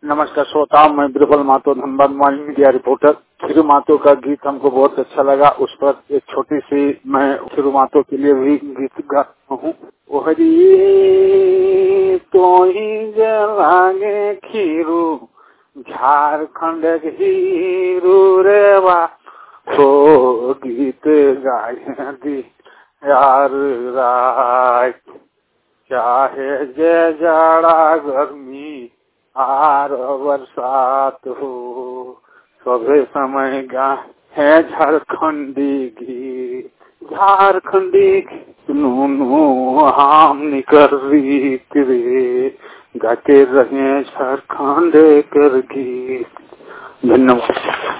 नमस्कार श्रोताओं, मैं Birbal Mahato, Dhanbad mobile media reporter. Phiru Mahato का गीत हमको बहुत अच्छा लगा। उस पर एक छोटी सी मैं फिरू महतो के लिए भी गीत गाता हूँ। ओहरी तो ही लागे खीरू झारखंड हीरू रे बा हो गीत गाए दी यार राय, चाहे जे जाड़ा गर्मी आर बरसात हो, सभे समय गा है झारखंडी गीत। झारखंडी नूनू हम निकर रीत रे, गाते रहे झारखंड कर गीत। धन्यवाद।